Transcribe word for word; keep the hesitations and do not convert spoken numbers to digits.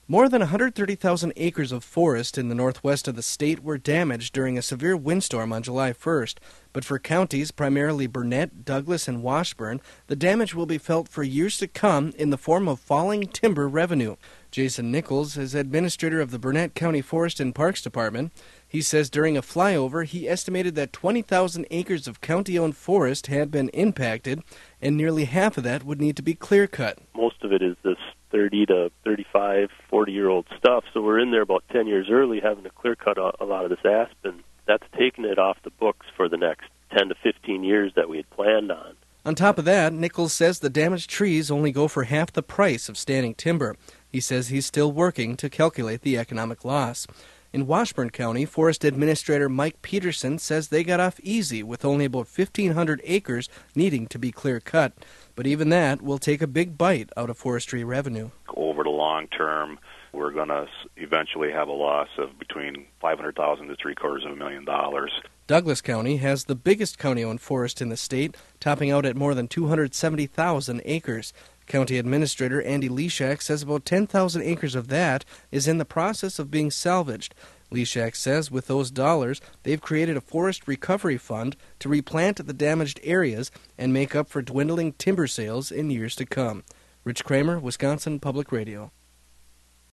More than one hundred thirty thousand acres of forest in the northwest of the state were damaged during a severe windstorm on July first. But for counties, primarily Burnett, Douglas, and Washburn, the damage will be felt for years to come in the form of falling timber revenue. Jason Nichols is administrator of the Burnett County Forest and Parks Department. He says during a flyover, he estimated that twenty thousand acres of county-owned forest had been impacted, and nearly half of that would need to be clear-cut. Most of it is this thirty to thirty-five, forty-year-old stuff, so we're in there about ten years early having to clear-cut a, a lot of this aspen. That's taken it off the books for the next ten to fifteen years that we had planned on. On top of that, Nichols says the damaged trees only go for half the price of standing timber. He says he's still working to calculate the economic loss. In Washburn County, Forest Administrator Mike Peterson says they got off easy with only about fifteen hundred acres needing to be clear-cut. But even that will take a big bite out of forestry revenue. Over the long term, we're going to eventually have a loss of between five hundred thousand dollars to three-quarters of a million dollars. Douglas County has the biggest county-owned forest in the state, topping out at more than two hundred seventy thousand acres. County Administrator Andy Leshak says about ten thousand acres of that is in the process of being salvaged. Leshak says with those dollars, they've created a forest recovery fund to replant the damaged areas and make up for dwindling timber sales in years to come. Rich Kramer, Wisconsin Public Radio.